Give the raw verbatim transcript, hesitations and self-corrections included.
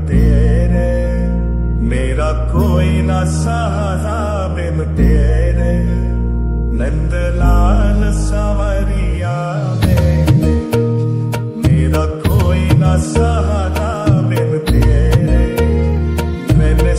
तेरे, मेरा कोई ना सहारा बिन तेरे, नंद लाल सा